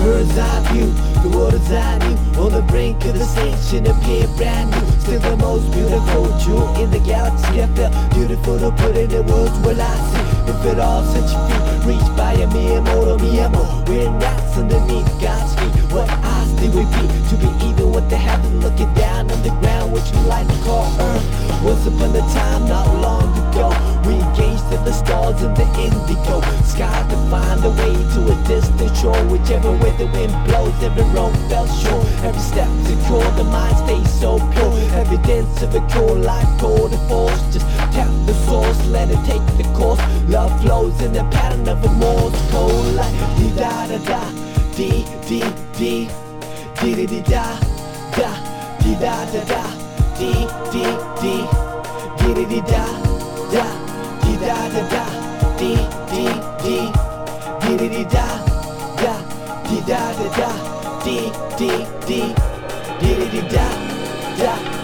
bird's eye view, the water's eye new. On the brink of the station, appear brand new. Still the most beautiful jewel in the galaxy. I felt beautiful to put in the words. Will I see if it all set your feet? Reached by a mere mortal, mi amor. We're gnats underneath God's feet. What odds did we beat to be even with the heaven looking down on the ground, which we like to call Earth? Once upon a time, not long ago, we engaged in the stars in the indigo sky to find a way to a distant shore. Whichever way the wind blows, every road felt sure. Every step secure, the mind stays so pure. Evidence of a cool life, cold and force. Just tap the source, let it take the course. Love flows in the pattern of a Morse code like dee-da-da-da, dee-dee-dee, dee-dee-dee-da, da, dee-da-da-da, dee-dee-dee, dee-dee-dee-da, da, dee-da-da-da, dee-dee-dee, dee-dee-dee-da, da, dee-da-da-da, dee-dee-dee, dee-dee-dee-da, da.